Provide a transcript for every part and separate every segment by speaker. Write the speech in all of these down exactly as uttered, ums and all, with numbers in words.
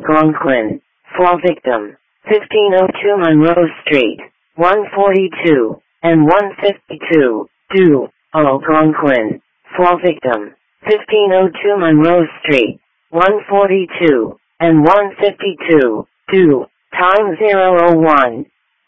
Speaker 1: Algonquin. Fall victim. fifteen oh two Monroe Street. one forty-two and one fifty-two. Do. Algonquin. Fall victim. fifteen oh two Monroe Street. one forty-two and one fifty-two. Do. Time zero oh one.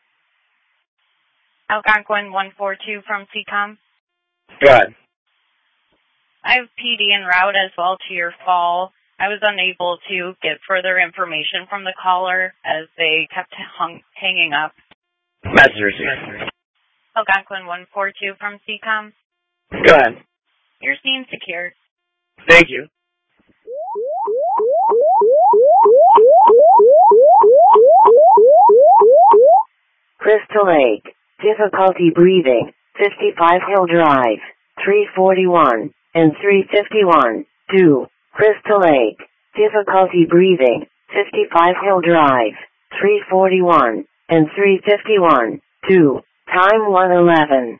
Speaker 2: Algonquin one forty-two from C COM.
Speaker 3: Go ahead.
Speaker 2: I have P D en route as well to your fall. I was unable to get further information from the caller as they kept hung, hanging up.
Speaker 3: Message received.
Speaker 2: Algonquin one forty-two from C COM.
Speaker 3: Go ahead.
Speaker 2: Your scene secured.
Speaker 3: Thank you.
Speaker 1: Crystal Lake. Difficulty breathing. fifty-five Hill Drive. three forty-one and three fifty-one. Do. Crystal Lake. Difficulty breathing. fifty-five Hill Drive. three forty-one and three fifty-one. Do. Time one eleven.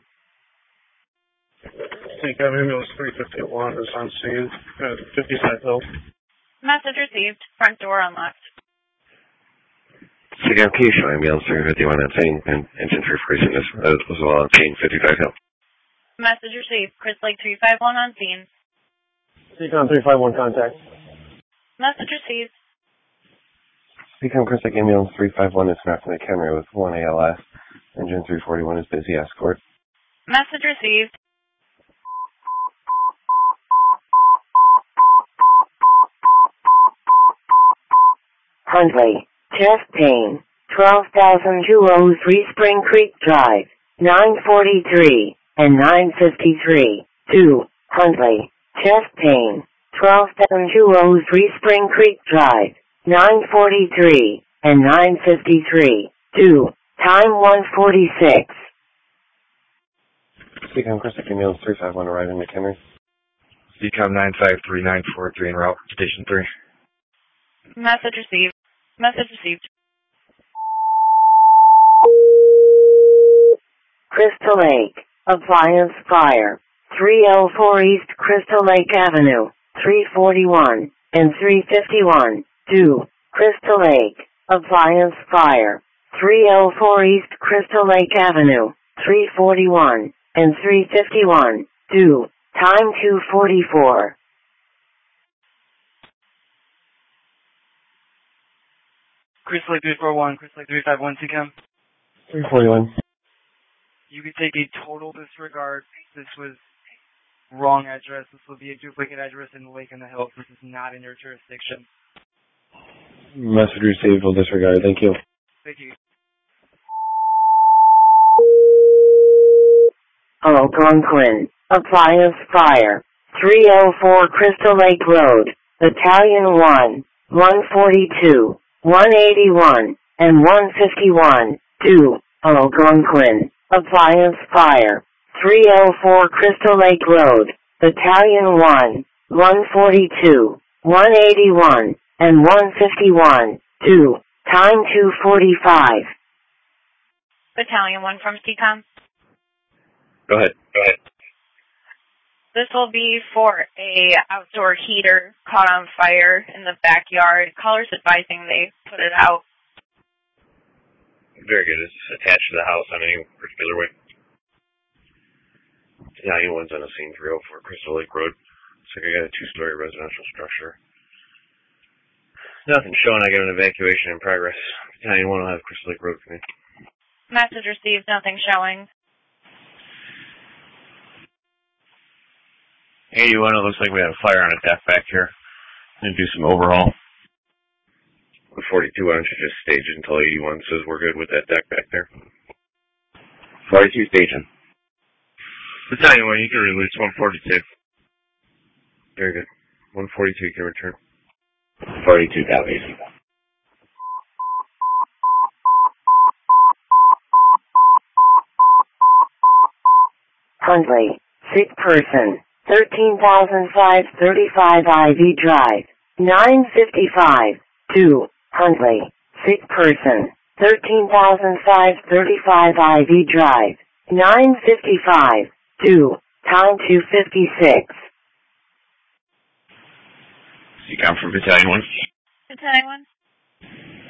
Speaker 4: C COM ambulance three fifty-one is on scene at fifty-five Hill.
Speaker 2: Message received. Front door unlocked.
Speaker 5: C COM Keisha, ambulance three fifty-one on scene, and engine three forty-six is as well on scene, fifty-five Hill.
Speaker 2: Message received. Chris Lake three five one on scene.
Speaker 4: C COM three five one contact.
Speaker 2: Message received.
Speaker 5: C COM Chris Lake ambulance three five one is snapped in the camera with one A L S. Engine three forty-one is busy escort.
Speaker 2: Message received.
Speaker 1: Huntley. Chest pain. twelve thousand two oh three Spring Creek Drive. nine forty-three and nine fifty-three. Do. Huntley. Chest pain. twelve thousand two oh three Spring Creek Drive. nine forty-three and nine fifty-three. Do. Time one forty-six.
Speaker 5: C COM Chris Lake ambulance three five one arriving McHenry.
Speaker 6: C COM nine five three nine four three en route, station three.
Speaker 2: Message received. Message received.
Speaker 1: Crystal Lake. Appliance fire. three oh four East Crystal Lake Avenue. three forty-one and three fifty-one. Do. Crystal Lake. Appliance fire. three oh four East Crystal Lake Avenue. three forty-one and three fifty-one. Do. Time two forty-four.
Speaker 7: Chris Lake three four one, Chris Lake three five one, C COM.
Speaker 5: three forty-one.
Speaker 7: You could take a total disregard. This was wrong address. This will be a duplicate address in the Lake in the Hills. This is not in your jurisdiction.
Speaker 5: Message received. Will disregard. Thank you.
Speaker 7: Thank you.
Speaker 1: Algonquin. Appliance fire. three oh four Crystal Lake Road. Battalion one. one forty-two. one eighty-one and one fifty-one. Do. Algonquin. Appliance fire. three oh four Crystal Lake Road. Battalion one. one forty-two. one eighty-one and one fifty-one. Do. Time two forty-five.
Speaker 2: Battalion one from C COM.
Speaker 6: Go ahead. Go ahead.
Speaker 2: This will be for a outdoor heater caught on fire in the backyard. Callers advising they put it out.
Speaker 5: Very good. It's attached to the house on any particular way. Yeah, anyone's on a scene three oh four Crystal Lake Road. Looks like I got a two-story residential structure. Nothing showing. I got an evacuation in progress. Battalion one will have Crystal Lake Road come in.
Speaker 2: Message received, nothing showing.
Speaker 5: eighty-one, it looks like we had a fire on a deck back here. I'm going to do some overhaul. one forty-two, why don't you just stage it until eighty-one says we're good with that deck back there. forty-two, staging. Battalion one, you can release one forty-two. Very good. one forty-two, you can return. forty-two, copies.
Speaker 1: Huntley. Sick person. thirteen thousand five hundred thirty-five Ivy Drive. nine fifty-five. Two. Huntley. Sick person. thirteen thousand five hundred thirty-five Ivy Drive. nine fifty-five. Two. Time two fifty-six.
Speaker 5: C COM from Battalion one.
Speaker 2: Battalion one.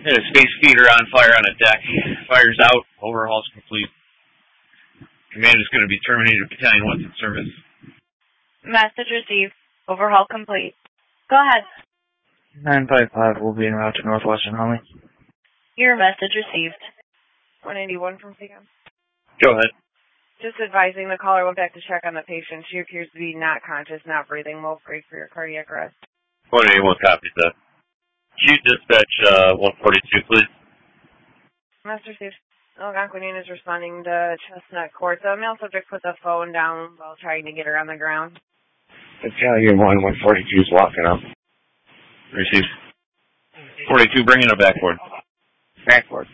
Speaker 5: Had a space feeder on fire on a deck. Fire's out. Overhaul's complete. Command is going to be terminated. Battalion one's in service.
Speaker 2: Message received. Overhaul complete. Go ahead.
Speaker 7: nine five five will be en route to Northwestern Homing.
Speaker 2: Your message received.
Speaker 8: one eighty-one from C COM.
Speaker 5: Go ahead.
Speaker 8: Just advising the caller went back to check on the patient. She appears to be not conscious, not breathing. We'll pray for your cardiac arrest.
Speaker 5: one eighty-one copies that. Chief dispatch uh, one forty-two, please.
Speaker 8: Master Chief. Algonquin is responding to Chestnut Court. The male subject put the phone down while trying to get her on the ground.
Speaker 6: Battalion one, one forty-two is walking up.
Speaker 5: Received. forty-two, bringing it backboard.
Speaker 6: Backboard.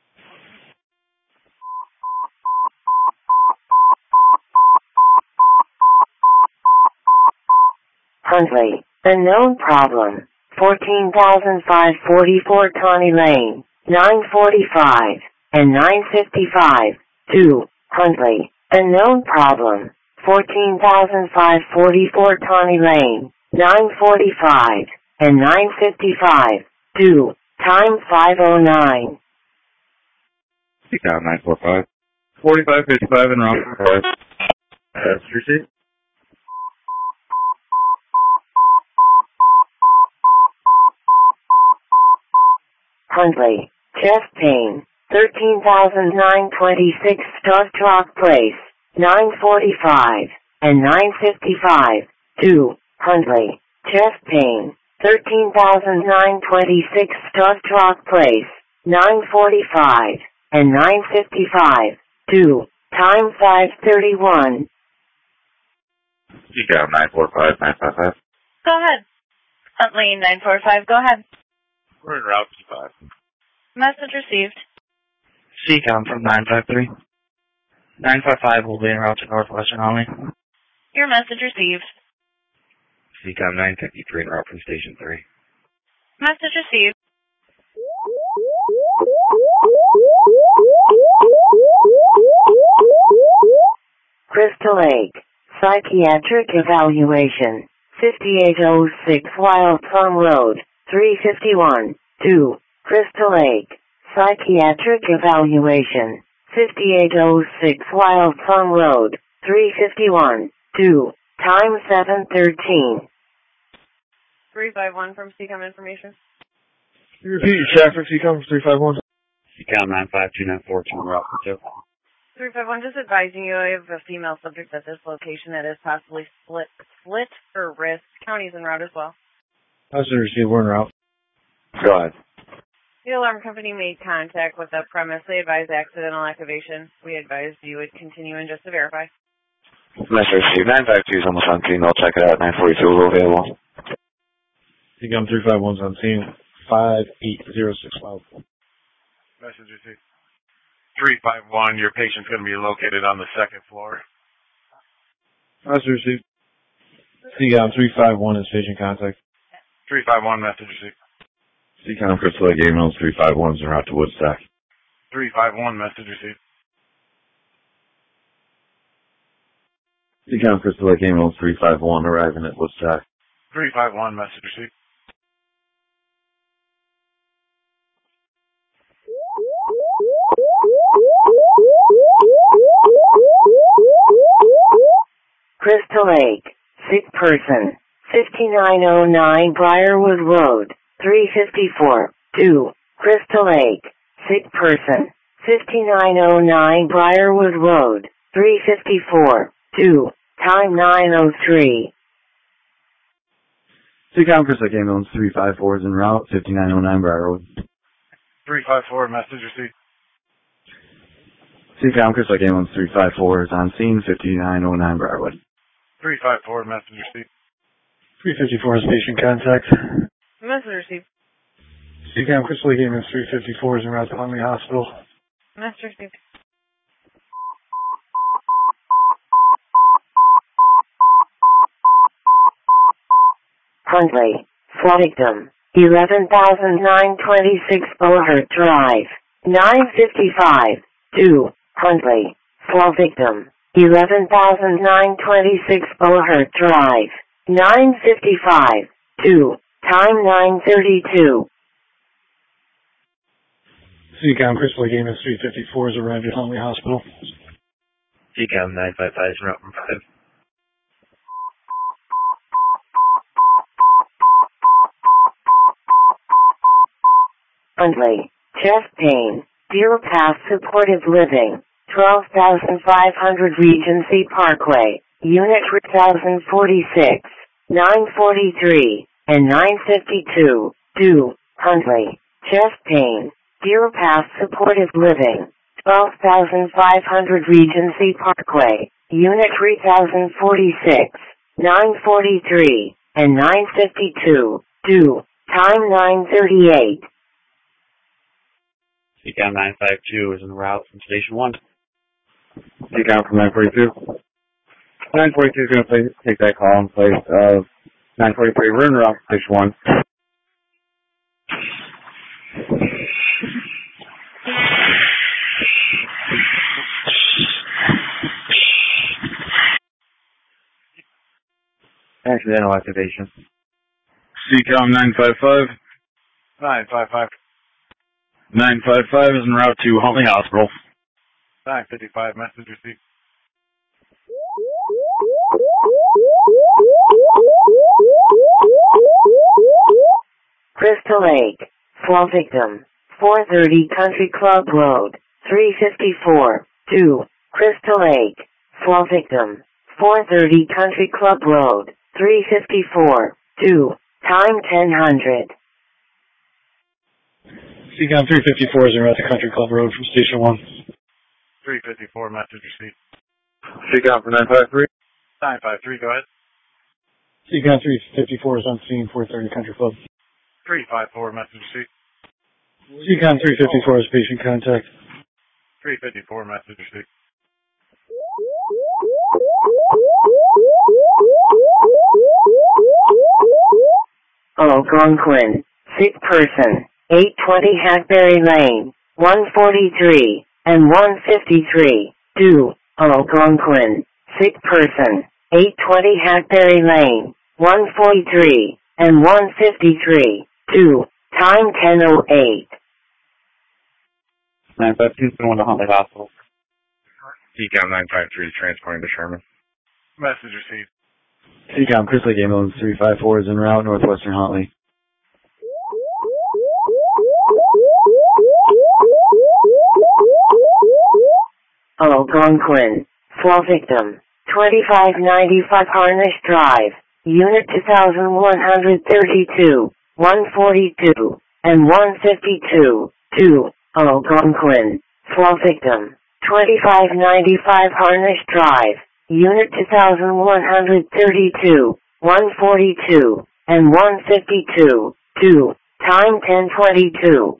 Speaker 1: Huntley, unknown problem. fourteen thousand five hundred forty-four Connie Lane, nine forty-five, and nine fifty-five, two, Huntley, unknown problem. fourteen thousand five hundred forty-four Connie Lane, nine forty-five, and nine fifty-five, two, time five oh nine.
Speaker 6: C COM nine four five.
Speaker 5: forty-five fifty-five en route. That's received.
Speaker 1: Huntley, chest pain, thirteen thousand nine hundred twenty-six Stark Rock Place, nine forty-five, and nine fifty-five, two, Huntley, chest pain, thirteen thousand nine hundred twenty-six Stark Rock Place, nine forty-five, and nine fifty-five, two, time five thirty-one.
Speaker 6: C COM nine four five, nine five five.
Speaker 2: Go ahead. Huntley, nine four five, go ahead.
Speaker 5: We're en route to five.
Speaker 2: Message received.
Speaker 7: C COM from nine five three. nine five five will be en route to Northwestern Homing.
Speaker 2: Your message received.
Speaker 6: C COM nine fifty-three en route from Station three.
Speaker 2: Message received.
Speaker 1: Crystal Lake, psychiatric evaluation, fifty-eight oh six Wild Plum Road, three fifty-one, two, Crystal Lake, psychiatric evaluation, fifty-eight oh six Wild Plum Road, three fifty-one, two, time seven thirteen.
Speaker 8: three five one from C COM information.
Speaker 4: You repeat your traffic, C COM three five one.
Speaker 5: C COM nine five two nine four two en route for two.
Speaker 8: three five one, just advising you, I have a female subject at this location that is possibly split, split her wrist. County's en route as well.
Speaker 4: Master receive, we're en route.
Speaker 6: Go ahead.
Speaker 8: The alarm company made contact with the premise. They advised accidental activation. We advised you would continue in just to verify.
Speaker 6: Master receive, nine five two is almost on scene. I'll check it out. nine forty-two is available.
Speaker 4: C COM three five one's on scene. five eight zero six Wild.
Speaker 9: Message received. three five one, your patient's going to be located on the second floor.
Speaker 4: Master received. C COM three five one is patient contact.
Speaker 9: three five one, message received.
Speaker 6: C COM Crystal Lake Ambulance three five one is en route to Woodstock.
Speaker 9: three five one, message received.
Speaker 6: C COM Crystal Lake Ambulance three five one arriving at Woodstock.
Speaker 9: three five one, message received.
Speaker 1: Crystal Lake, sick person, fifty-nine oh nine Briarwood Road, three fifty-four, two, Crystal Lake, sick person, fifty-nine oh nine Briarwood Road, three fifty-four, two, time nine oh three.
Speaker 6: C COM Crystal Lake Ambulance three five four is en route, fifty-nine oh nine Briarwood.
Speaker 9: three five four, message received.
Speaker 6: C COM Crystal Lake Ambulance three five four is on scene, fifty-nine oh nine Briarwood.
Speaker 9: three five four, message received.
Speaker 4: three fifty-four is patient contact.
Speaker 8: Message received.
Speaker 4: C COM Crystal Lake Ambulance three fifty-four is en route to Huntley Hospital.
Speaker 8: Message received.
Speaker 1: Huntley, victim, eleven thousand nine hundred twenty-six Bohart Drive, nine fifty-five, two, Huntley, victim, eleven thousand nine hundred twenty-six Bohart Drive, nine fifty-five, two, time nine thirty-two.
Speaker 4: C COM Crystal Lake Amos three fifty-four has arrived at Huntley Hospital.
Speaker 3: C COM nine five five is en route from five.
Speaker 1: Huntley, chest pain, Deer Path Supportive Living, twelve thousand five hundred Regency Parkway, Unit three thousand forty-six, nine forty-three, and nine fifty-two, due, Huntley, chest pain, Deer Path Supportive Living, twelve thousand five hundred Regency Parkway, Unit three thousand forty-six, nine forty-three, and nine fifty-two, due, time nine thirty-eight.
Speaker 3: C COM nine five two is en route from Station one.
Speaker 6: C COM from nine forty-two. nine forty-two is going to play, take that call in place of nine forty-three. We're en route from Station one. Accidental activation.
Speaker 4: C COM nine five five.
Speaker 9: nine five five.
Speaker 4: nine five five is en route to Huntley Hospital.
Speaker 9: nine fifty-five, message received.
Speaker 1: Crystal Lake, fall victim, four thirty Country Club Road, three fifty-four, two, Crystal Lake, fall victim, four thirty Country Club Road, three fifty-four, two, time ten hundred.
Speaker 4: C COM three fifty-four is en route to Country Club Road from Station one.
Speaker 9: three fifty-four, message received.
Speaker 6: C COM from nine five three.
Speaker 9: nine five three, go ahead.
Speaker 4: C COM three fifty-four is on scene, four thirty Country Club.
Speaker 9: three five four, message received.
Speaker 4: C COM three fifty-four is patient contact.
Speaker 9: three fifty-four, message received.
Speaker 1: Algonquin, sick person, eight twenty Hackberry Lane, one forty-three, and one fifty-three, due, Algonquin, sick person, eight twenty Hackberry Lane, one forty-three, and one fifty-three, due, time ten oh eight.
Speaker 6: nine five two is going to Huntley Hospital.
Speaker 5: C COM nine five three transporting to Sherman.
Speaker 9: Message received.
Speaker 6: C COM Crystal Lake Ambulance three five four is en route northwestern Huntley.
Speaker 1: Algonquin, fall victim, twenty-five ninety-five Harnish Drive, Unit two thousand one hundred thirty-two, one forty-two, and one fifty-two, two, Algonquin, fall victim, twenty-five ninety-five Harnish Drive, Unit two thousand one hundred thirty-two, one forty-two, and one fifty-two, two, time ten twenty-two.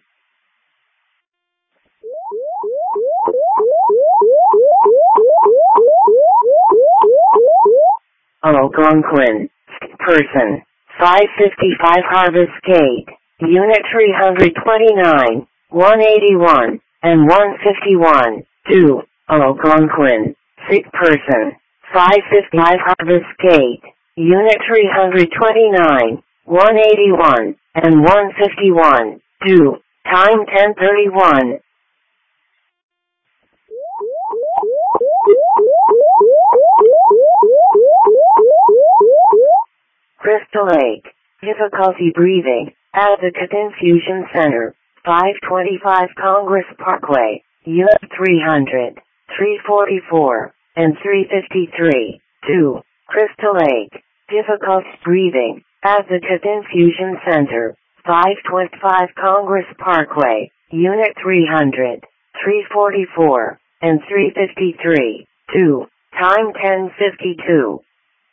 Speaker 1: Algonquin, person, five fifty-five Harvest Gate, Unit three twenty-nine, one eighty-one, and one fifty-one, two, Algonquin, sick person, five fifty-five Harvest Gate, Unit three twenty-nine, one eighty-one, and one fifty-one, two, time ten thirty-one. Crystal Lake, difficulty breathing, Advocate Infusion Center, five twenty-five Congress Parkway, Unit three hundred, three forty-four, and three fifty-three, two, Crystal Lake, difficulty breathing, Advocate Infusion Center, five twenty-five Congress Parkway, Unit three hundred, three forty-four, and three fifty-three, two, time ten fifty-two.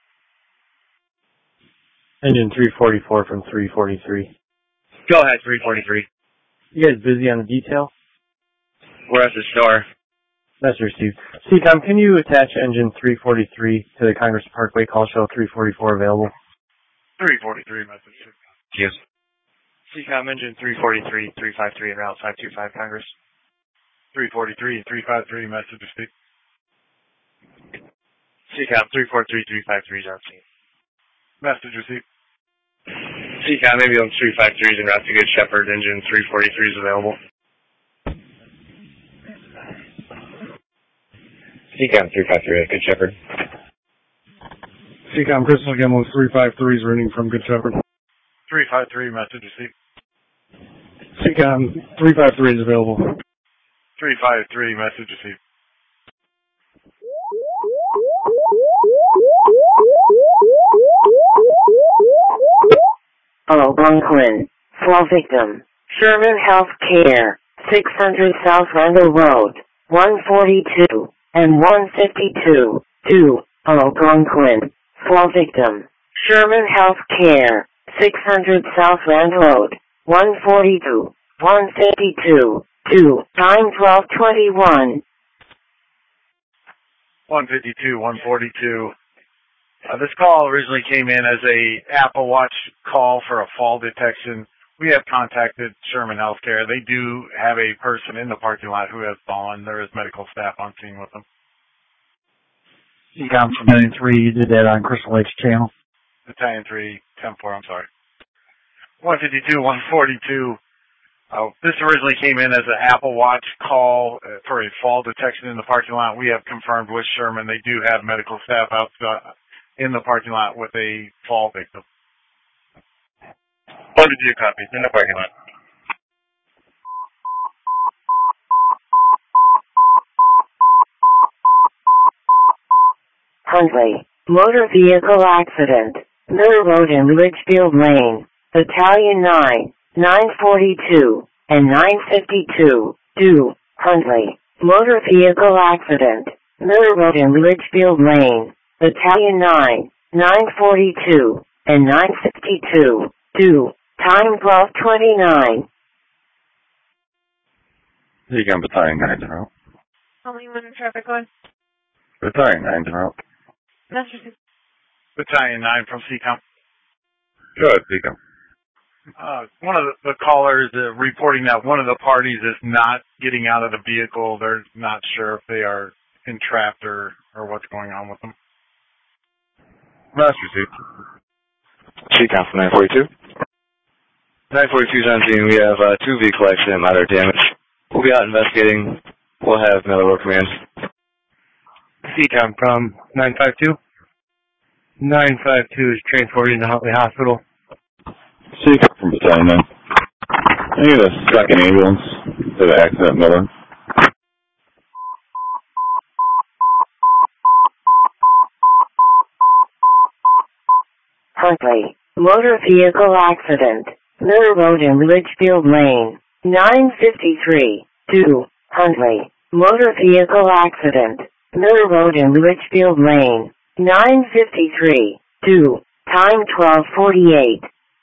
Speaker 6: Engine three forty-four from three forty-three.
Speaker 3: Go ahead, three forty-three.
Speaker 6: You guys busy on the detail?
Speaker 3: We're at the store.
Speaker 6: That's received. C COM, can you attach engine three forty-three to the Congress Parkway call show three forty-four available?
Speaker 9: three forty-three, message received.
Speaker 3: Yes.
Speaker 7: C COM engine three forty-three, three five three en route five two five Congress.
Speaker 9: three forty-three, three five three, message received.
Speaker 7: C COM three four three, three five three is on scene.
Speaker 9: Message received.
Speaker 3: C COM ambulance three five three is en route to Good Shepherd. Engine three forty-three is available.
Speaker 6: C-Com three five three, Good Shepherd.
Speaker 4: C-Com Crystal Gamma three five three is reading from Good Shepherd.
Speaker 9: three five three, message received.
Speaker 4: C-Com three five three is available.
Speaker 9: three five three, message received.
Speaker 1: Hello, Brooklyn. Fall victim. Sherman Health Care, six hundred South Randall Road, one forty-two and one fifty-two. two. Hello, Brooklyn. Fall victim. Sherman Health Care, six hundred South Randall Road, one forty-two, one fifty-two. two. Time twelve twenty-one.
Speaker 9: one fifty-two, one forty-two. Uh, this call originally came in as a Apple Watch call for a fall detection. We have contacted Sherman Healthcare. They do have a person in the parking lot who has fallen. There is medical staff on scene with them.
Speaker 10: C-Com from Battalion three, you did that on Crystal Lake's channel.
Speaker 9: Battalion three, ten four, I'm sorry. one fifty-two, one forty-two. Uh, this originally came in as an Apple Watch call uh, for a fall detection in the parking lot. We have confirmed with Sherman they do have medical staff out uh, in the parking lot with a fall victim.
Speaker 5: one fifty-two copies in the parking lot.
Speaker 1: Huntley, motor vehicle accident, Miller Road in Litchfield Lane, Battalion nine, nine forty-two, and nine fifty-two. two. Huntley, motor vehicle accident, Miller Road in Litchfield Lane, Battalion nine, nine forty-two, and nine fifty-two. two. Time twelve twenty-nine.
Speaker 6: C-Com Battalion nine in route.
Speaker 8: How many minutes traffic going?
Speaker 6: Battalion nine in route.
Speaker 8: Message.
Speaker 9: Battalion nine from C COM.
Speaker 6: Go ahead, C-Com.
Speaker 9: Uh, one of the, the callers uh, reporting that one of the parties is not getting out of the vehicle. They're not sure if they are entrapped or, or what's going on with them.
Speaker 6: Master received. C-Com from nine forty-two. nine forty-two is on scene. We have uh, two vehicle accident, minor damage. We'll be out investigating. We'll have Miller Road Command.
Speaker 10: C-Com from nine five two. nine five two is transported to Huntley Hospital.
Speaker 6: C-Com from Battalion nine. I need a second ambulance to the accident, Miller.
Speaker 1: Huntley, motor vehicle accident, Miller Road in Litchfield Lane, nine fifty-three. two. Huntley, motor vehicle accident, Miller Road in Litchfield Lane, nine fifty-three. two. Time twelve forty-eight.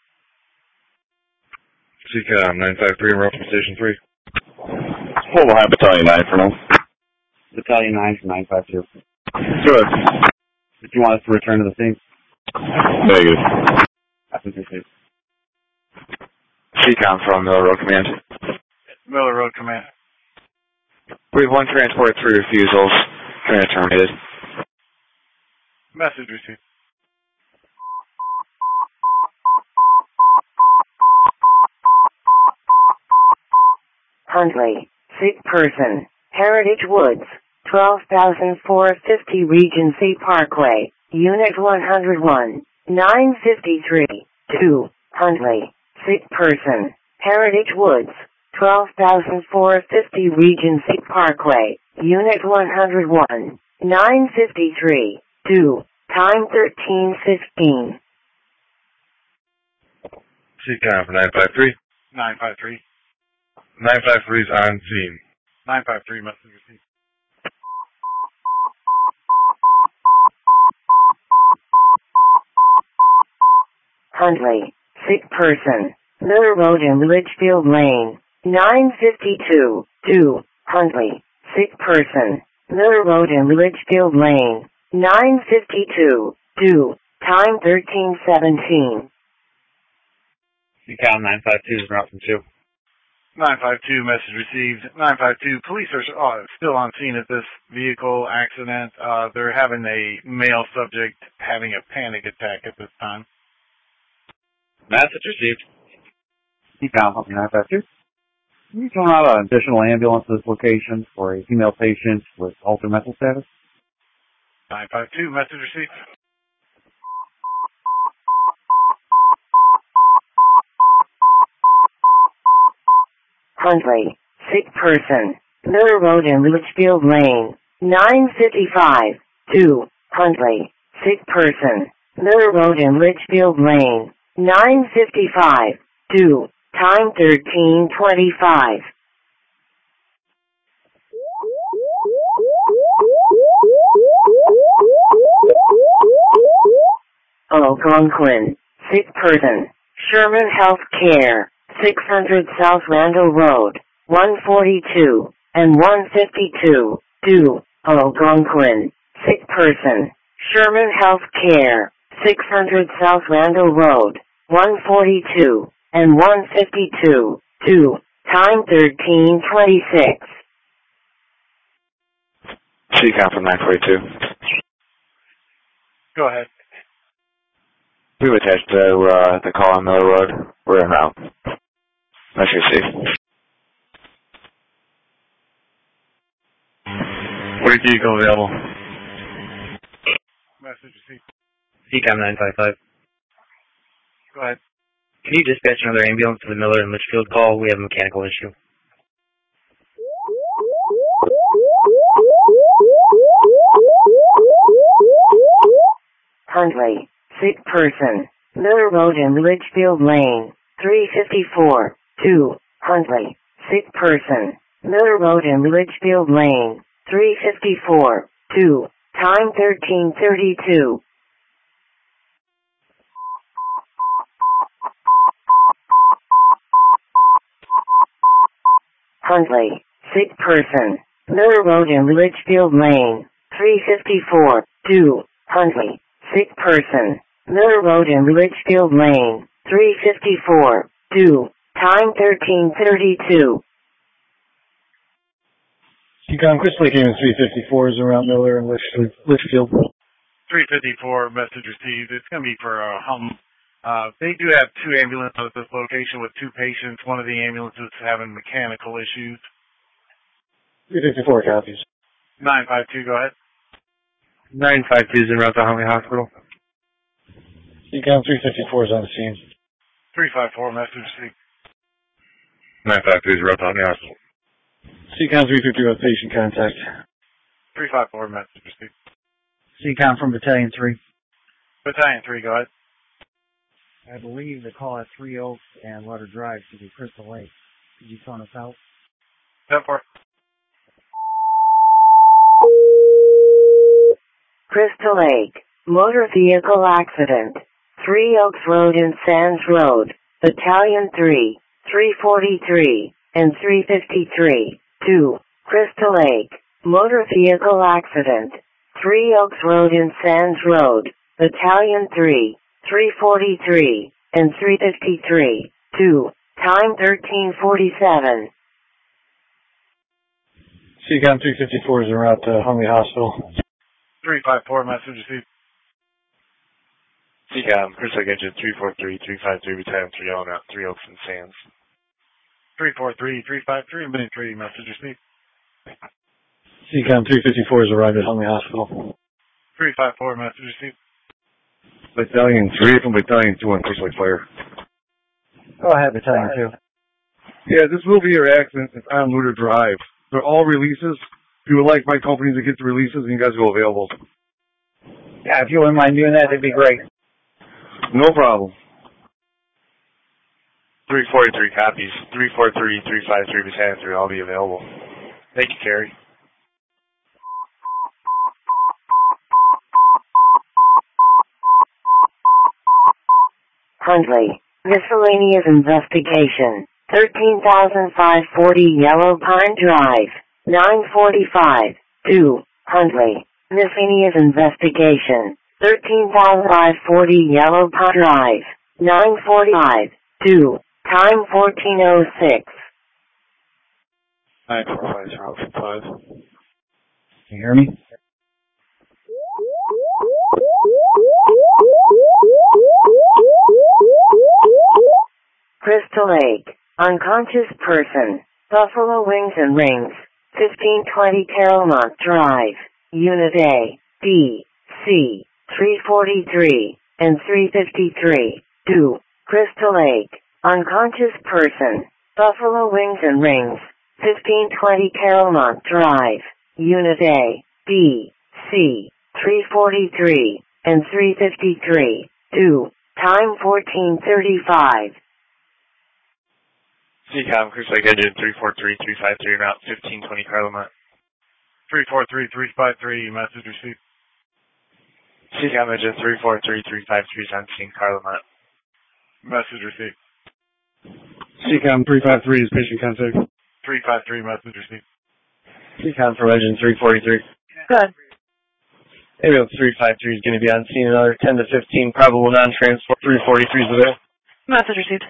Speaker 6: C-Com nine five three, route from Station three. Hold behind Battalion nine for now.
Speaker 10: Battalion nine from nine five two.
Speaker 6: Good.
Speaker 10: Did you want us to return to the scene?
Speaker 6: Negative. C-Com from Miller Road Command.
Speaker 9: Miller Road Command.
Speaker 6: We have one transport, three refusals. Command terminated.
Speaker 9: Message received.
Speaker 1: Huntley, sick person, Heritage Woods, twelve thousand four hundred fifty Regency Parkway, Unit one oh one, nine fifty-three. two. Huntley, sick person, Heritage Woods, twelve thousand four hundred fifty Regency Parkway, Unit one oh one, nine fifty-three. two. Time thirteen fifteen.
Speaker 6: C-Com for nine five three.
Speaker 9: nine five three.
Speaker 6: nine five three is on scene.
Speaker 9: nine five three, message received.
Speaker 1: Huntley, sick person, Miller Road in Litchfield Lane, nine fifty-two. two. Huntley, sick person, Miller Road in Litchfield Lane, nine fifty-two. two. Time thirteen seventeen.
Speaker 10: C-Com nine five two is route from two.
Speaker 9: nine five two, message received. nine five two, police are uh, still on scene at this vehicle accident. Uh, they're having a male subject having a panic attack at this time.
Speaker 6: Message received.
Speaker 10: C-Com from nine five two. Can you turn out an additional ambulance to this location for a female patient with altered mental status?
Speaker 9: nine five two, message received.
Speaker 1: Huntley, sick person. Miller Road and Litchfield Lane. nine fifty-five. two. Huntley, sick person. Miller Road and Litchfield Lane. nine fifty-five. two. Time thirteen twenty-five. Algonquin, sick person. Sherman Health Care. six hundred South Randall Road. one forty-two and one fifty-two. two. Algonquin, sick person. Sherman Health Care. six hundred South Randall Road. one forty-two and one fifty-two. two. Time thirteen twenty-six.
Speaker 6: C COM from nine forty-two.
Speaker 9: Go ahead.
Speaker 6: We've attached to uh, the call on Miller Road. We're en route. That's your C.
Speaker 3: forty-two, go available.
Speaker 9: Message received.
Speaker 3: C COM nine five five.
Speaker 9: Go ahead.
Speaker 3: Can you dispatch another ambulance to the Miller and Litchfield call? We have a mechanical issue.
Speaker 1: Huntley, sick person. Miller Road and Litchfield Lane. three fifty-four. two. Huntley, sick person. Miller Road and Litchfield Lane. three fifty-four. two. Time thirteen thirty-two. Huntley, sick person. Miller Road and Litchfield Lane. three fifty-four. two. Huntley, sick person. Miller Road and Litchfield Lane. three fifty-four. two. Time thirteen thirty-two.
Speaker 4: C COM, Crystal Lake Haven three fifty-four is around Miller and Litchfield.
Speaker 9: three fifty-four, message received. It's going to be for uh, hum. Uh, they do have two ambulances at this location with two patients. One of the ambulances is having mechanical issues.
Speaker 4: three fifty-four copies.
Speaker 9: nine five two, go ahead.
Speaker 10: nine five two is en route to Huntley Hospital.
Speaker 4: C COM three fifty-four is on the scene.
Speaker 9: three five four, message received.
Speaker 5: nine five two is route to Huntley Hospital.
Speaker 4: C COM three fifty with patient contact.
Speaker 9: three five four, message received.
Speaker 11: C COM from Battalion three.
Speaker 9: Battalion three, go ahead.
Speaker 11: I believe the call at Three Oaks and Water Drive to be Crystal Lake. Could you phone us out?
Speaker 9: ten four.
Speaker 1: Crystal Lake, motor vehicle accident. Three Oaks Road and Sands Road, Battalion three, three forty-three, and three fifty-three. two. Crystal Lake, motor vehicle accident. Three Oaks Road and Sands Road, Battalion three, three forty-three, and three fifty-three. two. Time thirteen forty-seven.
Speaker 4: C COM three fifty-four is en route to Huntley Hospital.
Speaker 9: three five four, message received.
Speaker 6: C COM, Crystal Lake Engine three four three, three five three, Battalion three on out, three Oaks and Sands.
Speaker 9: three four three, three five three, minute three, message received.
Speaker 4: C COM three fifty-four is arrived at Huntley Hospital.
Speaker 9: three five four, message received.
Speaker 5: Battalion three from Battalion two on Crystal Lake Fire.
Speaker 11: Go ahead, Battalion two.
Speaker 12: Yeah, this will be your accident. It's on Luder Drive. They're all releases. If you would like my company to get the releases, and you guys go available.
Speaker 11: Yeah, if you wouldn't mind doing that, that'd be great.
Speaker 12: No problem.
Speaker 6: three forty-three copies. three four three, three five three, Battalion three, all be available. Thank you, Kerry.
Speaker 1: Huntley, miscellaneous investigation. thirteen thousand five hundred forty Yellow Pine Drive. nine forty-five. two. Huntley, miscellaneous investigation. thirteen thousand five hundred forty Yellow Pine Drive. nine forty-five. two. Time fourteen oh six.
Speaker 6: nine four five, route five.
Speaker 11: Can you hear me?
Speaker 1: Crystal Lake, unconscious person. Buffalo Wings and Rings. fifteen twenty Caramount Drive. Unit A. B, C, three forty-three, and three fifty-three. two. Crystal Lake, unconscious person, Buffalo Wings and Rings, fifteen twenty Carolmont Drive, Unit A, B, C, three forty-three, and three fifty-three. two. Time fourteen thirty-five.
Speaker 6: C COM, Cruise Lake Engine three four three three five three, route fifteen twenty Carlamont.
Speaker 9: three four three three five three, message received.
Speaker 6: C COM Engine three four three three five three, seventeen Carlamont.
Speaker 9: Message received.
Speaker 12: C COM three five three is patient contact.
Speaker 9: three five three, message received.
Speaker 3: C COM from Engine three forty-three.
Speaker 8: Good.
Speaker 3: Ambulance three five three is going to be on scene another ten to fifteen, probable non-transport. three forty-three is available.
Speaker 8: Message received.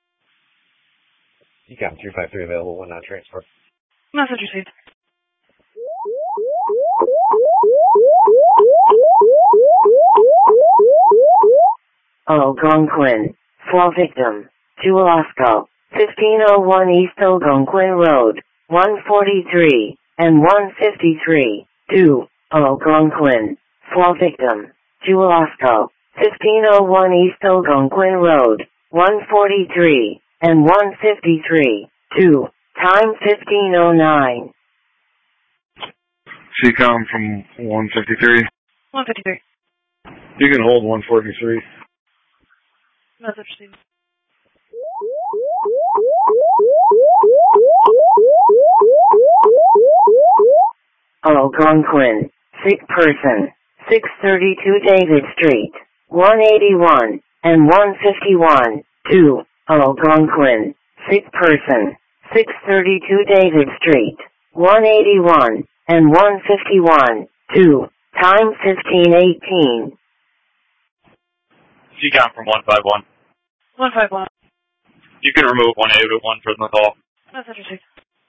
Speaker 3: C COM three five three available, one non-transport.
Speaker 8: Message received.
Speaker 1: Algonquin. Fall victim. Julasco. fifteen oh one East Algonquin Road. one forty-three and one fifty-three. two. Algonquin. Fall victim. Julasco. fifteen oh one East Algonquin Road. one forty-three and one fifty-three. two. Time fifteen oh nine.
Speaker 12: C COM from one fifty-three.
Speaker 8: one fifty-three.
Speaker 12: You can hold one forty-three.
Speaker 8: Message received.
Speaker 1: Algonquin. Sick person. six thirty-two David Street. one eighty-one and one fifty-one. two. Algonquin. Sick person. six thirty-two David Street. one eighty-one and one fifty-one. two. Time fifteen eighteen.
Speaker 6: C COM from one five one.
Speaker 8: one five one.
Speaker 6: You can remove one eight one from the call.
Speaker 8: Message received.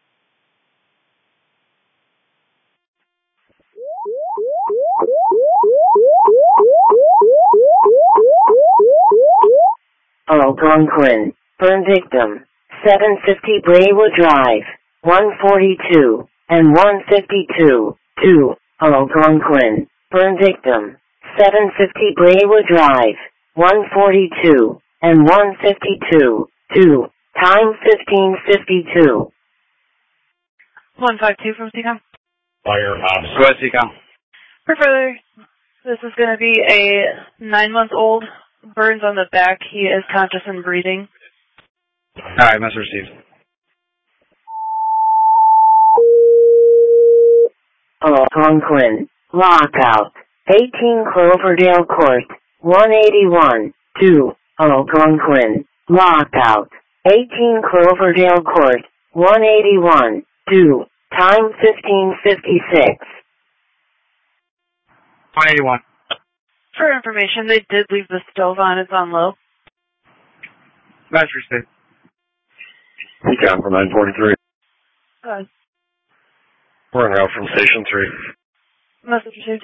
Speaker 1: Algonquin. Burn victim. seven fifty Braywood Drive. one forty-two and one fifty-two. two. Algonquin. Burn victim. seven fifty Braywood Drive. one forty-two and one fifty-two. two. Time fifteen fifty-two.
Speaker 8: one five two from C COM.
Speaker 6: Fire ops. Go ahead, C COM.
Speaker 8: For further, this is going to be a nine-month-old. Burns on the back. He is conscious and breathing.
Speaker 6: Alright, message received.
Speaker 1: Algonquin. Lockout. eighteen Cloverdale Court. one eighty-one. two. Algonquin. Lockout. eighteen Cloverdale Court. one eighty-one. two. Time fifteen fifty-six.
Speaker 6: one eighty-one.
Speaker 8: For information, they did leave the stove on. It's on low.
Speaker 6: Message received.
Speaker 12: C COM from nine forty-three.
Speaker 8: Good.
Speaker 12: We're en route from station three.
Speaker 8: Message received.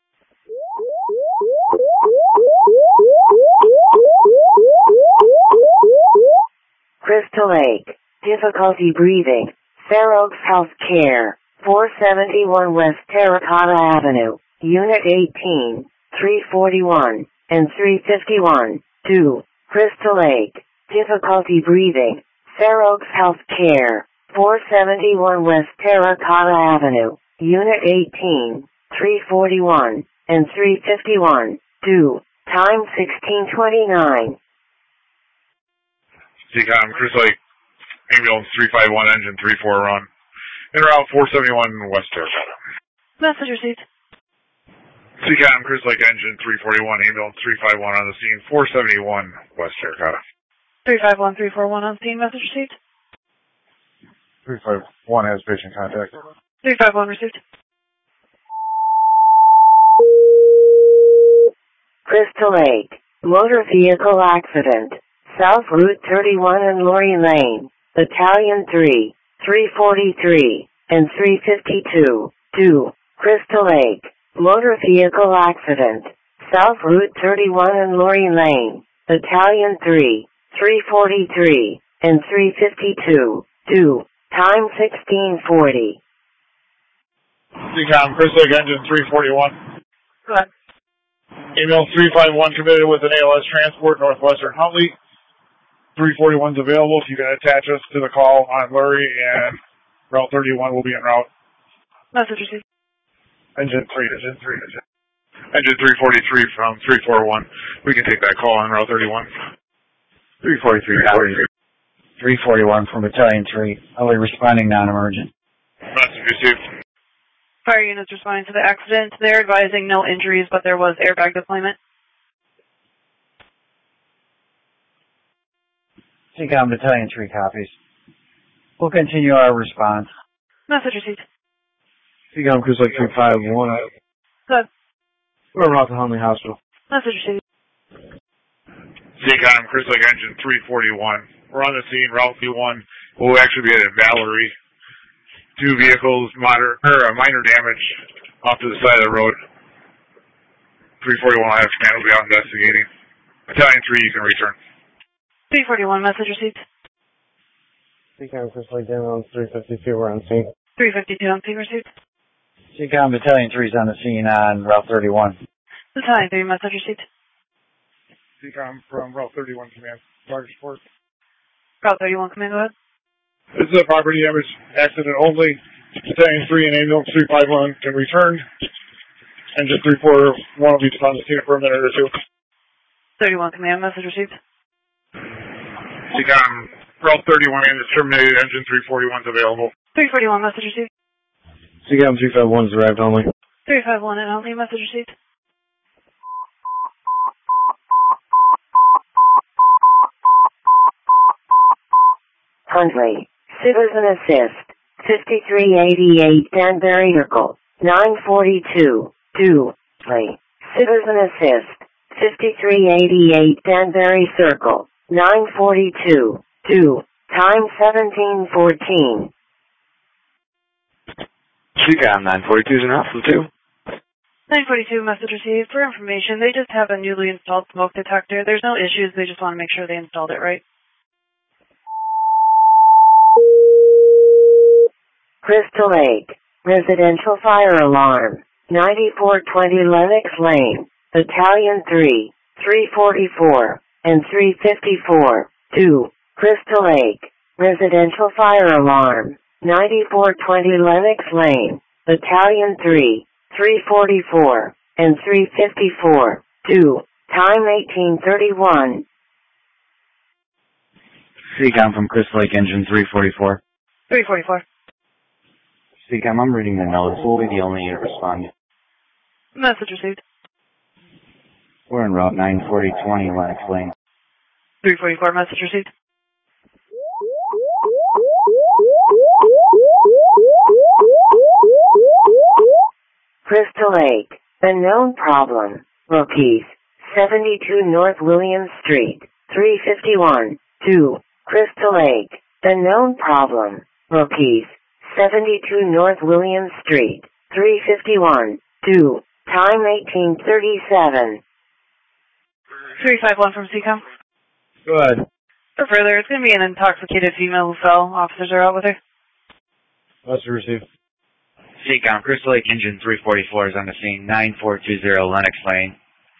Speaker 1: Crystal Lake. Difficulty breathing. Fair Oaks Health Care. four seventy-one West Terracotta Avenue. Unit eighteen. three forty-one and three fifty-one. two. Crystal Lake. Difficulty breathing. Fair Oaks Health Care. four seventy-one West Terracotta Avenue. Unit eighteen. three forty-one and three fifty-one. two. Time sixteen twenty-nine.
Speaker 9: C COM, Cruise Lake, ambulance three five one, engine three four run. En route four seventy-one West Terracotta.
Speaker 8: Message received.
Speaker 9: C COM, Cruise Lake, engine three forty-one, ambulance three five one on the scene, four seventy-one West Terracotta.
Speaker 8: three five one, three four one on scene. Message received.
Speaker 12: three five one has patient contact.
Speaker 8: three five one received.
Speaker 1: Crystal Lake. Motor vehicle accident. South Route thirty-one and Lorry Lane. Battalion three. three forty-three and three fifty-two. two. Crystal Lake. Motor vehicle accident. South Route thirty-one and Lorry Lane. Battalion three. three forty-three and three fifty-two. two. Time sixteen forty.
Speaker 9: C COM, Cruise Lake, engine three forty-one.
Speaker 8: Go ahead.
Speaker 12: Email three five one committed with an A L S transport, Northwestern Huntley. three forty-one's available if you can attach us to the call on Lurie, and Route thirty-one will be en route.
Speaker 8: Message received.
Speaker 12: Engine three, engine three, engine. Engine three forty-three from three forty-one. We can take that call on Route thirty-one.
Speaker 11: three forty-three, three forty-one from Battalion three. Only responding non-emergent.
Speaker 12: Message received.
Speaker 8: Fire units responding to the accident. They're advising no injuries, but there was airbag deployment.
Speaker 11: C COM Battalion three copies. We'll continue our response.
Speaker 8: Message received.
Speaker 4: C COM Chris Lake three five one.
Speaker 8: Good.
Speaker 4: We're en route to Huntley Hospital.
Speaker 8: Message received.
Speaker 12: C COM Chris Lake engine three forty-one. We're on the scene, Route one. We'll actually be at Valerie. Two vehicles, moder- or, uh, minor damage off to the side of the road. three forty-one, I have command, will be out investigating. Battalion three, you can return.
Speaker 8: three forty-one, message received.
Speaker 4: C COM Chris Lake down three fifty-two, we're on scene.
Speaker 8: three fifty-two, on scene received.
Speaker 11: C COM Battalion three is on the scene on Route thirty-one.
Speaker 8: Battalion three, message received.
Speaker 12: C COM from Route thirty-one command. Target support.
Speaker 8: Route thirty-one, command, go ahead.
Speaker 12: This is a property damage accident only. Battalion three and ambulance three five one can return. Engine three forty-one will be on the scene for a minute or two.
Speaker 8: thirty-one, command, message received.
Speaker 12: C COM Route thirty-one is terminated. Engine three forty-one is available.
Speaker 8: three forty-one, message received.
Speaker 4: C COM three five one is arrived only.
Speaker 8: three five one and only, message received.
Speaker 1: Huntley, Citizen Assist, fifty-three eighty-eight Danbury Circle, nine forty-two, two, Huntley, Citizen Assist, fifty-three eighty-eight Danbury Circle, nine forty-two, two, time seventeen fourteen.
Speaker 6: C COM nine forty-two is in route from two.
Speaker 8: nine forty-two, message received. For information, they just have a newly installed smoke detector. There's no issues, they just want to make sure they installed it right.
Speaker 1: Crystal Lake, residential fire alarm, ninety-four twenty Lennox Lane, Battalion three, three forty-four, and three fifty-four, two, Crystal Lake, residential fire alarm, ninety-four twenty Lennox Lane, Battalion three, three forty-four, and three fifty-four, two, time eighteen thirty-one.
Speaker 11: C COM from Crystal Lake engine three forty-four.
Speaker 8: three forty-four.
Speaker 11: C COM, I'm reading the notice. We'll be the only unit responding.
Speaker 8: Message received.
Speaker 11: We're en route nine forty twenty Lennox Lane.
Speaker 8: three forty-four, message received.
Speaker 1: Crystal Lake, unknown problem, Rockies, seventy-two North Williams Street, three fifty-one, two, Crystal Lake, unknown problem, Rockies, seventy-two North Williams Street, three fifty-one, two, time eighteen thirty-seven.
Speaker 8: three five one from C COM.
Speaker 4: Go ahead.
Speaker 8: For further, it's going to be an intoxicated female who fell. Officers are out with her.
Speaker 4: Message received.
Speaker 11: C COM, Crystal Lake engine three forty-four is on the scene, nine four two zero Lennox Lane.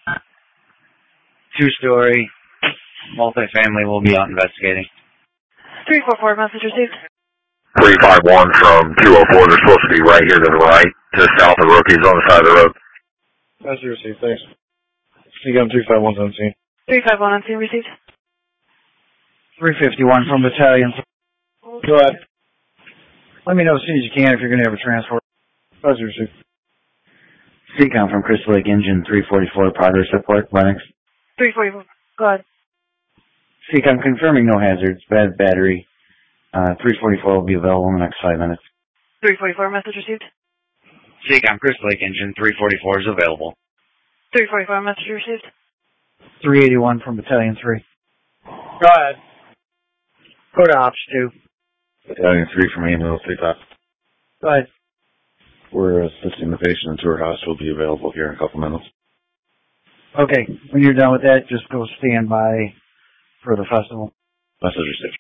Speaker 11: Two-story, multifamily will be out investigating.
Speaker 8: three four four, message received.
Speaker 5: three five one from two oh four, they're supposed to be right here to the right, just south of Rookies on the side of the road.
Speaker 4: Message received, thanks. C COM three five one's on scene.
Speaker 8: three five one on scene received.
Speaker 11: three fifty-one from Battalion.
Speaker 4: Go ahead.
Speaker 11: Let me know as soon as you can if you're going to have a transport.
Speaker 4: Message received.
Speaker 11: C COM from Crystal Lake engine three forty-four, progress report, Lennox.
Speaker 8: three forty-four, go ahead.
Speaker 11: C COM confirming no hazards, bad battery. Uh, three forty-four will be available in the next five minutes.
Speaker 8: three forty-four, message received.
Speaker 11: C COM Crystal Lake engine three forty-four is available.
Speaker 8: three forty-four, message received.
Speaker 11: three eighty-one from Battalion three.
Speaker 4: Go ahead.
Speaker 11: Go to Ops two.
Speaker 5: Battalion three from ambulance three five.
Speaker 11: Go ahead.
Speaker 5: We're assisting the patient into her hospital. Will be available here in a couple minutes.
Speaker 11: Okay, when you're done with that, just go stand by for the festival.
Speaker 5: Message received.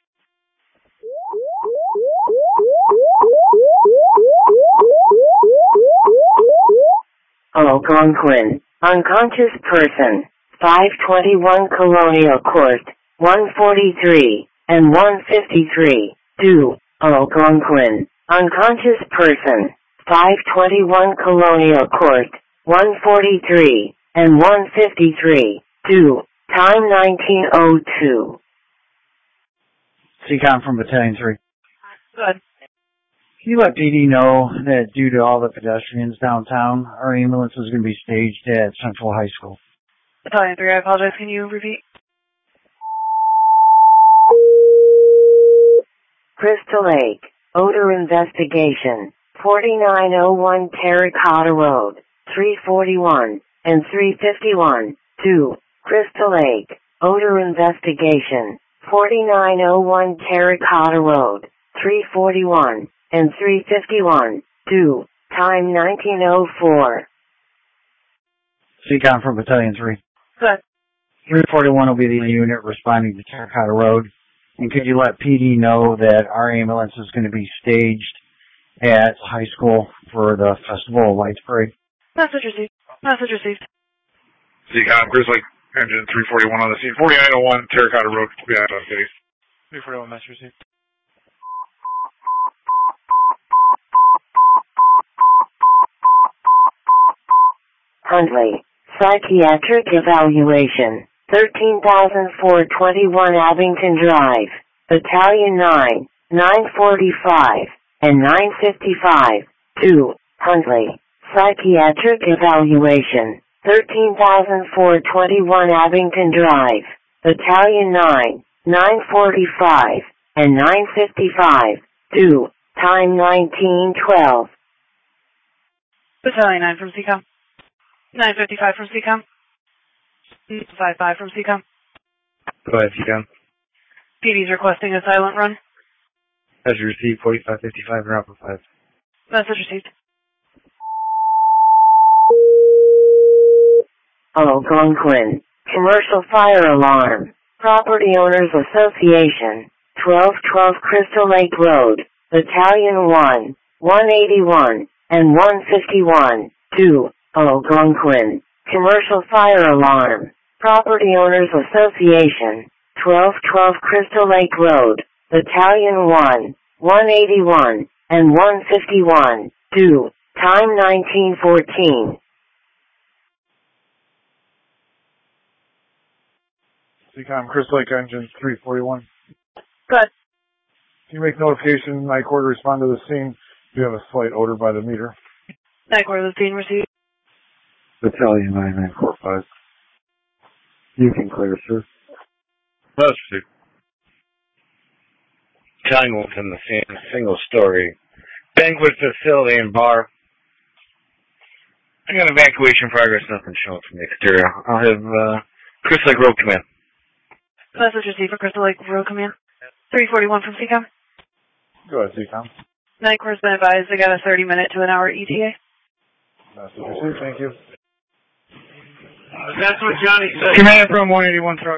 Speaker 1: Algonquin, unconscious person, five twenty-one Colonial Court, one forty-three, and one fifty-three, two, Algonquin, unconscious person, five twenty-one Colonial Court, one forty-three, and one fifty-three, two, time nineteen oh two.
Speaker 11: C COM from Battalion three.
Speaker 8: Good.
Speaker 11: Can you let P D know that due to all the pedestrians downtown, our ambulance is going to be staged at Central High School?
Speaker 8: Battalion three, I apologize. Can you repeat?
Speaker 1: Crystal Lake, odor investigation, forty-nine oh one Terracotta Road, three forty-one, and three fifty-one, two, Crystal Lake, odor investigation, forty-nine oh one Terracotta Road, three forty-one, and three fifty-one, two, time nineteen oh four.
Speaker 11: C COM from Battalion three.
Speaker 8: Good.
Speaker 11: three forty-one will be the unit responding to Terracotta Road. And could you let P D know that our ambulance is going to be staged at high school for the Festival of Lights Parade?
Speaker 8: Message received. Message received.
Speaker 12: C COM, Crystal Lake Engine three forty-one on the scene. forty-nine oh one Terracotta Road. Yeah, on city.
Speaker 7: three forty-one, message received.
Speaker 1: Huntley, psychiatric evaluation, thirteen thousand four hundred twenty-one Abington Drive, Battalion nine, nine forty-five, and nine fifty-five, two, Huntley, psychiatric evaluation, thirteen thousand four hundred twenty-one Abington Drive, Battalion nine, nine forty-five, and nine fifty-five, two, time nineteen twelve.
Speaker 8: Battalion nine from C COM. nine fifty-five from C COM. five five from C COM.
Speaker 6: Go ahead, C COM.
Speaker 8: P D's requesting a silent run.
Speaker 6: As you receive, forty-five fifty-five and Alpha five.
Speaker 8: Message received.
Speaker 1: Algonquin, commercial fire alarm, Property Owners Association, twelve twelve Crystal Lake Road, Battalion one, one eighty-one, and one fifty-one, two, Algonquin, commercial fire alarm, Property Owners Association, twelve twelve Crystal Lake Road, Battalion one, one eighty-one, and one fifty-one, two, time nineteen fourteen.
Speaker 12: C COM, Crystal Lake Engine three forty-one.
Speaker 8: Good.
Speaker 12: Can you make notification, Night Court, respond to the scene? You have a slight odor by the meter.
Speaker 8: Night Court, the scene received.
Speaker 6: Battalion nine nine four five. You can clear, sir.
Speaker 5: That's true. Battalion one from the scene, single story banquet facility and bar. I got evacuation progress, nothing showing from the exterior. I'll have uh, Crystal Lake Road come in.
Speaker 8: Message received for Crystal Lake Road Command. three forty-one from C COM.
Speaker 12: Go ahead, C COM.
Speaker 8: Night Court's been advised they got a thirty minute to an hour E T A.
Speaker 12: Message received, thank you.
Speaker 9: That's what Johnny said.
Speaker 7: Command from one eighty-one truck.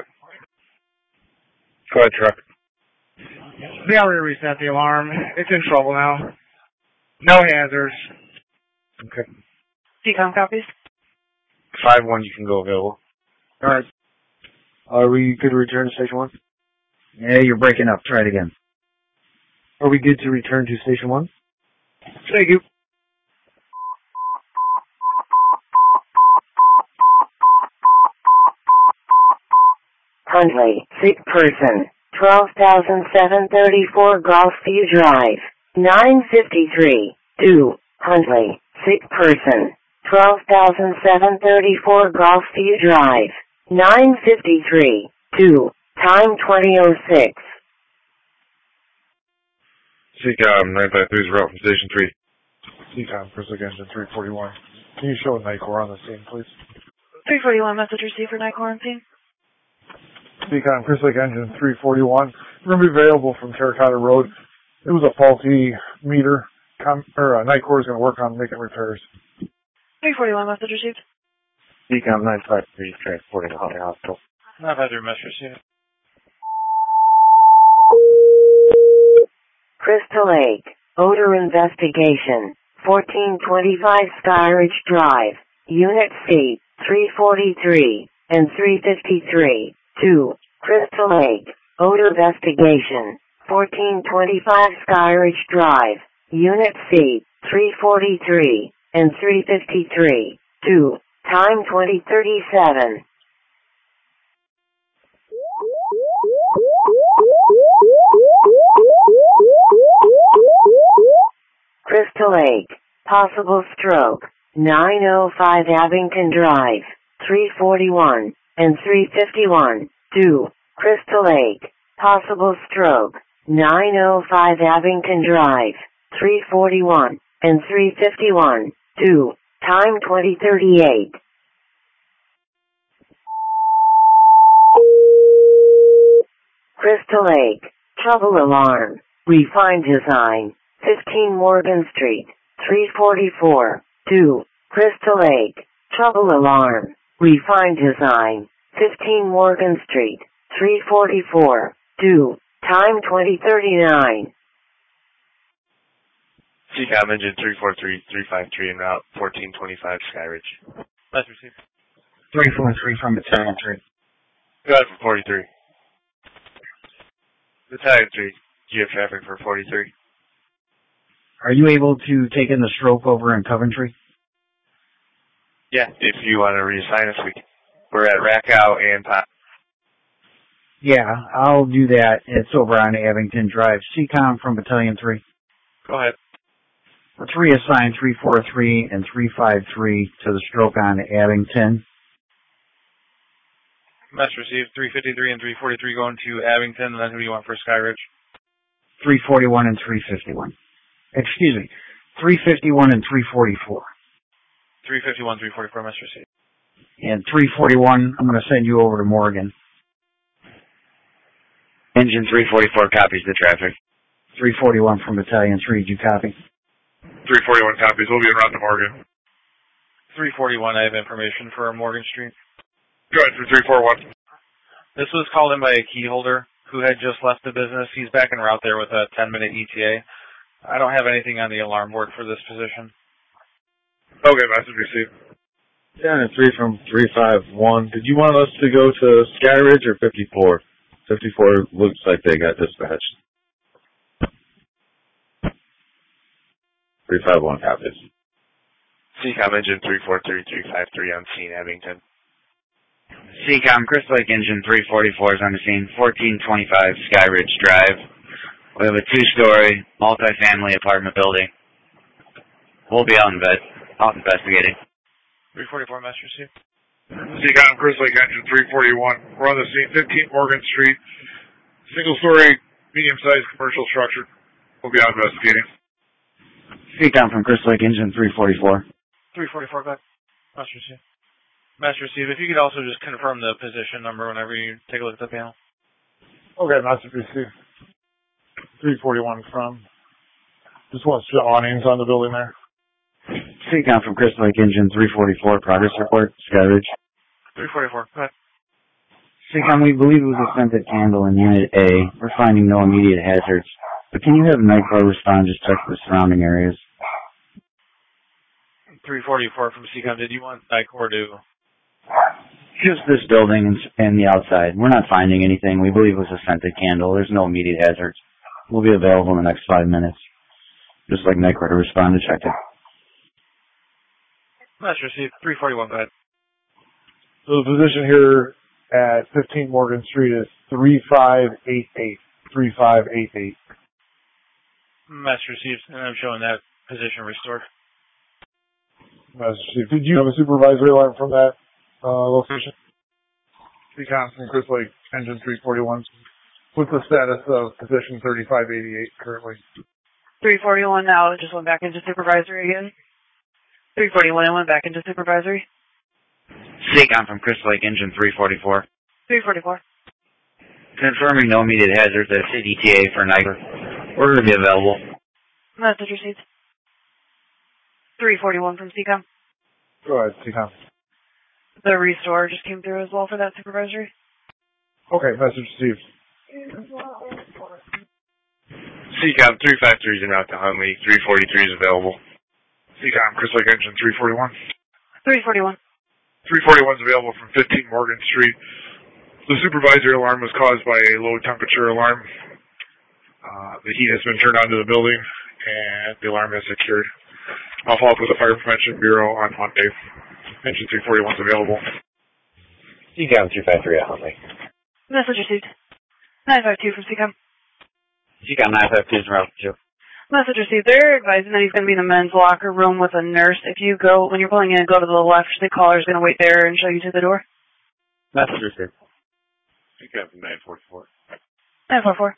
Speaker 5: Go ahead, truck.
Speaker 7: They already reset the alarm. It's in trouble now. No hazards.
Speaker 5: Okay.
Speaker 8: C COM copies.
Speaker 5: five one, you can go available.
Speaker 6: Alright. Are we good to return to Station one?
Speaker 11: Yeah, you're breaking up. Try it again.
Speaker 6: Are we good to return to Station one?
Speaker 7: Thank you.
Speaker 1: Huntley, sick person, twelve thousand seven hundred thirty-four Golfview Drive, nine fifty-three, two, Huntley, sick person, twelve thousand seven hundred thirty-four Golfview Drive, nine fifty-three, two, time twenty oh six.
Speaker 12: C COM, nine five three is route from Station three. C COM, Crystal Lake Engine three forty-one. Can you show Night Court on the scene, please?
Speaker 8: three forty-one, message received for Night Court on scene.
Speaker 12: C COM, Crystal Lake Engine three forty-one. We're going to be available from Terracotta Road. It was a faulty meter. Com- or uh, Night Court is going to work on making repairs.
Speaker 8: three forty-one, message received.
Speaker 5: C COM, nine five three is transporting to Huntley Hospital.
Speaker 7: nine five three, message received.
Speaker 1: Crystal Lake, odor investigation, fourteen twenty-five Skyridge Drive, Unit C, three forty-three, and three fifty-three. two. Crystal Lake, odor investigation, fourteen twenty-five Skyridge Drive, Unit C, three forty-three, and three fifty-three. two. Time twenty thirty-seven. Crystal Lake, possible stroke, nine oh five Abington Drive, three forty-one, and three fifty-one. two. Crystal Lake, possible stroke, nine oh five Abington Drive, three forty-one, and three fifty-one. two. Time twenty thirty-eight. Crystal Lake, trouble alarm, refined design, fifteen Morgan Street, three forty-four. two. Crystal Lake, trouble alarm, refined design, fifteen Morgan Street, three forty-four. two. Time twenty thirty-nine.
Speaker 3: C COM engine three four three, three five three en route fourteen twenty-five Skyridge. Last received.
Speaker 11: three four three from Battalion three.
Speaker 3: Go ahead for forty-three. Battalion three, do you have traffic for forty-three?
Speaker 11: Are you able to take in the stroke over in Coventry?
Speaker 3: Yeah, if you want to reassign us, we can. We're at Rackow and Pop.
Speaker 11: Yeah, I'll do that. It's over on Abington Drive. C COM from Battalion three.
Speaker 3: Go ahead.
Speaker 11: three assigned three four three and three five three to the stroke on Abington.
Speaker 3: Message received. three fifty-three and three forty-three going to Abington, and then who do you want for Skyridge?
Speaker 11: three forty-one and three fifty-one. Excuse me, three fifty-one and three forty-four.
Speaker 3: three fifty-one, three forty-four, message received.
Speaker 11: And three forty-one, I'm going to send you over to Morgan.
Speaker 6: Engine three forty-four copies the traffic.
Speaker 11: three forty-one from Battalion three, did you copy?
Speaker 12: three forty-one copies. We'll be en route to Morgan.
Speaker 3: three forty-one, I have information for Morgan Street.
Speaker 12: Go ahead for three forty-one.
Speaker 3: This was called in by a key holder who had just left the business. He's back en route there with a ten-minute E T A. I don't have anything on the alarm board for this position.
Speaker 12: Okay, message received.
Speaker 4: Yeah, and three from three five one. Did you want us to go to Skyridge or fifty-four? fifty-four looks like they got dispatched. three five one copies.
Speaker 3: C COM engine three four three, three five three on scene, Abington.
Speaker 6: C COM Crystal Lake engine three forty-four is on the scene, fourteen twenty-five Skyridge Drive. We have a two-story multi-family apartment building. We'll be out in bed, out investigating.
Speaker 3: three forty-four, message received.
Speaker 12: C COM Crystal Lake engine three forty-one. We're on the scene, fifteen Morgan Street. Single-story, medium-sized commercial structure. We'll be out investigating.
Speaker 6: C COM from Crystal Lake engine three forty-four.
Speaker 3: three forty-four, go ahead. Message received. Message received. If you could also just confirm the position number whenever you take a look at the panel.
Speaker 12: Okay, message received. three forty-one from. Just wants to awnings on the building there.
Speaker 6: C COM from Crystal Lake engine three forty-four. Progress report, Skyridge.
Speaker 3: three forty-four, go ahead.
Speaker 11: C COM, we believe it was a scented candle in Unit A. We're finding no immediate hazards. But can you have Nightcrawler respond, just check the surrounding areas?
Speaker 3: three forty-four from C COM. Did you want Nightcore to?
Speaker 11: Just this building and, and the outside. We're not finding anything. We believe it was a scented candle. There's no immediate hazards. We'll be available in the next five minutes. Just like Nightcore to respond to check it.
Speaker 3: Message received. three forty-one, go ahead.
Speaker 12: So the position here at fifteen Morgan Street is three five eight eight. three five eight eight.
Speaker 3: Message received, and I'm showing that position restored.
Speaker 12: Message received. Did you have a supervisory alarm from that uh, location? C COM from Crystal Lake engine three forty-one. What's the status of position thirty-five eighty-eight currently?
Speaker 8: three forty-one now just went back into supervisory again. three forty-one went back into supervisory.
Speaker 6: C COM from Crystal Lake engine three forty-four.
Speaker 8: three forty-four.
Speaker 6: Confirming no immediate hazards at C D T A for night. Order to be available.
Speaker 8: Message received. three forty-one from C COM.
Speaker 12: Go ahead, C COM.
Speaker 8: The restore just came through as well for that supervisory.
Speaker 12: Okay, message received.
Speaker 3: C COM three five three is en route to Huntley. three forty-three is available.
Speaker 12: C COM Crystal Lake engine three forty-one.
Speaker 8: three forty-one.
Speaker 12: three forty-one is available from fifteen Morgan Street. The supervisory alarm was caused by a low temperature alarm. Uh, the heat has been turned on to the building, and the alarm is secured. I'll follow up with the Fire Prevention Bureau on Monday. Engine three forty-one is available.
Speaker 13: C COM two five three at Huntley.
Speaker 14: Message received. nine five two from C COM.
Speaker 13: C COM nine five two is route two.
Speaker 14: Message received. They're advising that he's going to be in the men's locker room with a nurse. If you go, when you're pulling in, go to the left. The caller's going to wait there and show you to the door.
Speaker 13: Message received.
Speaker 5: C COM from nine four four.
Speaker 14: nine four four.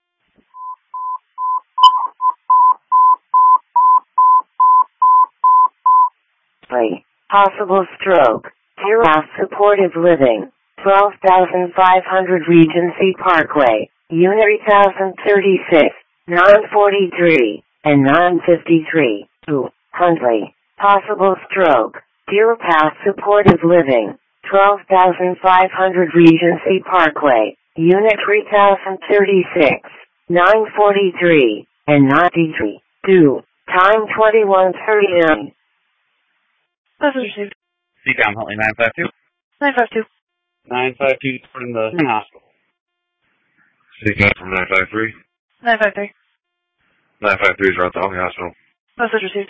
Speaker 1: Possible stroke. Zero supportive living. twelve thousand five hundred Regency Parkway. Unit three thousand thirty-six. nine forty-three. And nine fifty-three. Two. Huntley. Possible stroke. Zero path supportive living. twelve thousand five hundred Regency Parkway. Unit three thousand thirty-six. nine forty-three. And ninety-three. Two. Time twenty-one thirty-nine.
Speaker 14: Message received.
Speaker 13: C COM Huntley nine five two.
Speaker 14: nine five two.
Speaker 13: nine five two from the hospital.
Speaker 5: C COM from nine five three.
Speaker 14: nine five three.
Speaker 5: nine five three is route to Huntley Hospital.
Speaker 14: Message received.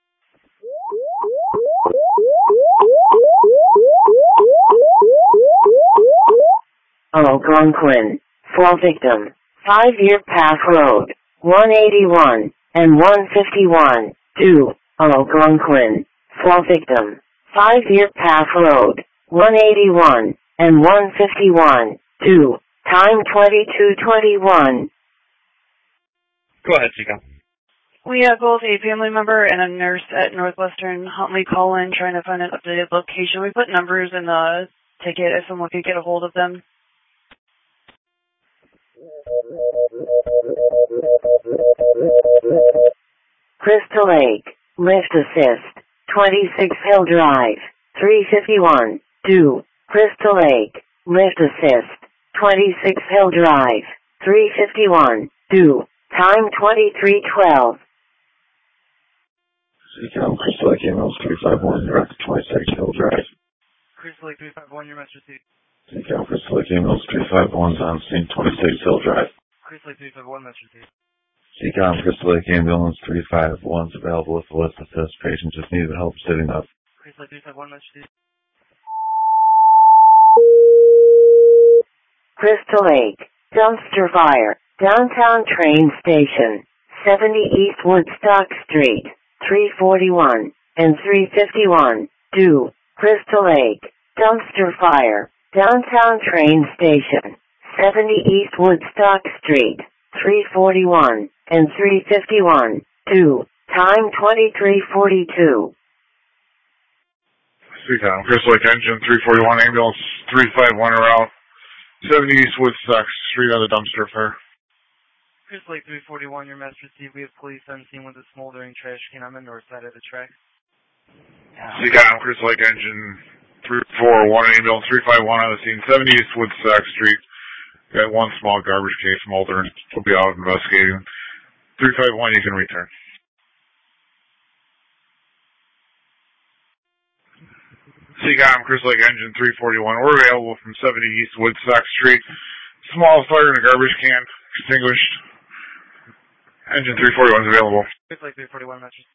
Speaker 1: Algonquin. Fall victim. Five-year path road. one eighty-one and one fifty-one. Two. Algonquin. Fall victim. Five-year path road. one eighty-one and one fifty-one. Two. Time twenty-two twenty-one.
Speaker 13: Go ahead, C COM.
Speaker 14: We have both a family member and a nurse at Northwestern Huntley call in trying to find an updated location. We put numbers in the ticket if someone could get a hold of them.
Speaker 1: Crystal Lake. Lift assist. twenty-six Hill Drive. three fifty-one. two. Crystal Lake. Lift assist. twenty-six Hill Drive. three fifty-one. two. Time twenty-three twelve.
Speaker 4: C COM Crystal Lake ambulance three five one, direct to twenty-six Hill Drive.
Speaker 7: Crystal Lake three five one, your message received.
Speaker 4: C COM Crystal Lake ambulance three five one is on scene twenty-six Hill Drive.
Speaker 7: Crystal Lake three five one, message received.
Speaker 4: C COM Crystal Lake ambulance three five one is available with a lift assist. Patient just needed help sitting up.
Speaker 7: Crystal Lake three five one, message received.
Speaker 1: Crystal Lake. Dumpster fire. Downtown train station. seventy East Woodstock Street. three forty-one and three fifty-one. two. Crystal Lake. Dumpster fire. Downtown train station. seventy East Woodstock Street. three forty-one and three fifty-one. two. Time twenty-three forty-two.
Speaker 12: C COM Crystal Lake Engine three forty-one ambulance three five one around seventy East Woodstock Street on the dumpster fire.
Speaker 7: Crystal Lake three forty-one, your message received. We have police on scene with a smoldering trash can on the north side of the track.
Speaker 12: C COM Crystal Lake Engine three four one ambulance three five one on the scene, seventy East Woodstock Street. Got one small garbage case smoldering. We'll be out investigating. three five one, you can return. C COM Crystal Lake Engine three forty-one. We're available from seventy East Woodstock Street. Small fire in a garbage can. Extinguished. Engine three forty-one is available.
Speaker 7: Crystal Lake three forty-one, message.